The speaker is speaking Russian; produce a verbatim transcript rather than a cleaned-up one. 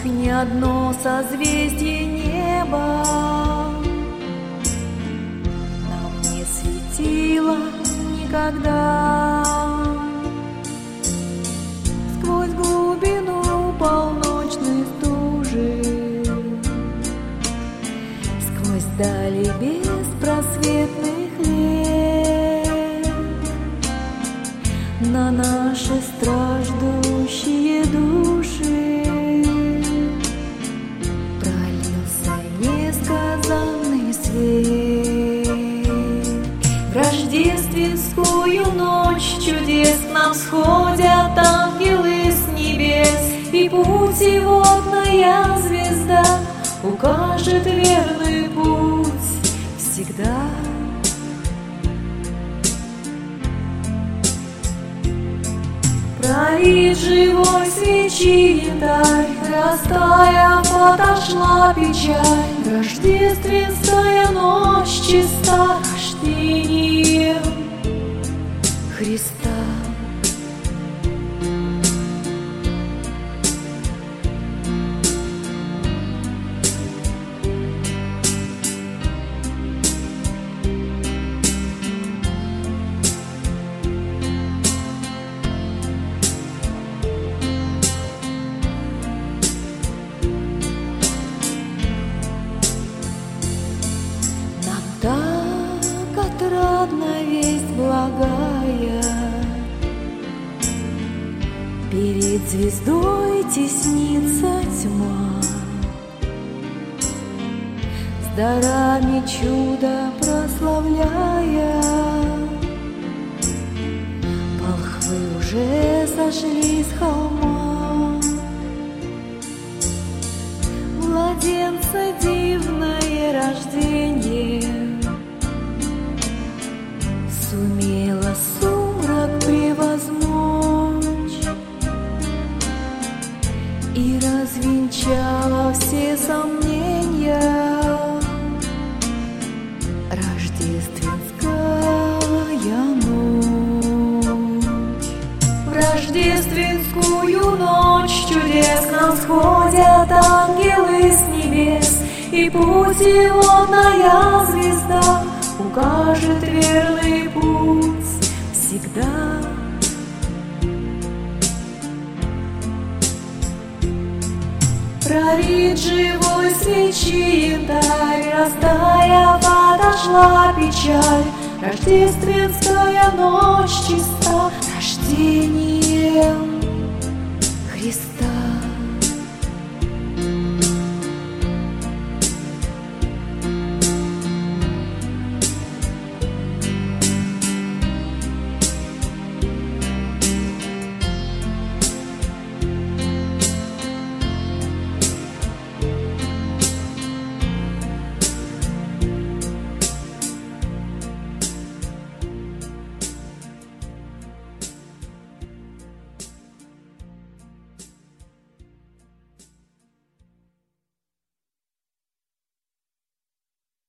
как ни одно созвездие неба нам не светило никогда. Сквозь глубину полночной стужи, сквозь дали беспросветных лет, на наши страждущие души пролился несказанный свет. В рождественскую ночь чудес к нам сходят ангелы с небес, и путеводная звезда укажет верный путь всегда. Пролит живой свечи янтарь, растаяв, отошла печаль. Рождественская ночь чиста рождением Христа. Так отрадна весть благая, перед звездой теснится тьма, с дарами чуда прославляя. Волхвы уже сошли с холма, младенца дивное рождение сумела сумрак превозмочь и развенчала все сомнения. Рождественская ночь. В рождественскую ночь чудес нам сходят ангелы с небес, и путеводная звезда укажет верный путь всегда. Пролит живой свечи янтарь, растаяв, отошла печаль. Рождественская ночь чиста рождением